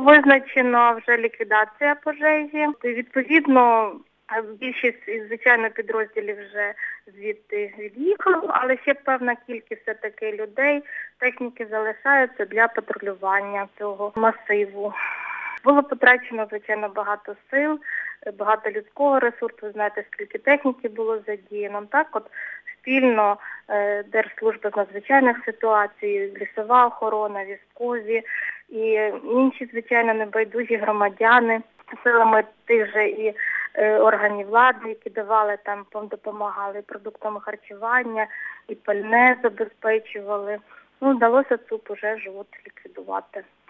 визначена вже ліквідація пожежі. Відповідно, більшість, звичайно, підрозділів вже звідти від'їхали, але ще певна кількість все-таки людей, техніки залишаються для патрулювання цього масиву. Було потрачено, звичайно, багато сил, багато людського ресурсу, ви знаєте, скільки техніки було задіяно. Так, от спільно Держслужба з надзвичайних ситуацій, лісова охорона, військові і інші, звичайно, небайдужі громадяни силами тих же і органів влади, які давали там, допомагали продуктами харчування, і пальне забезпечували. Вдалося цю пожежу ліквідувати.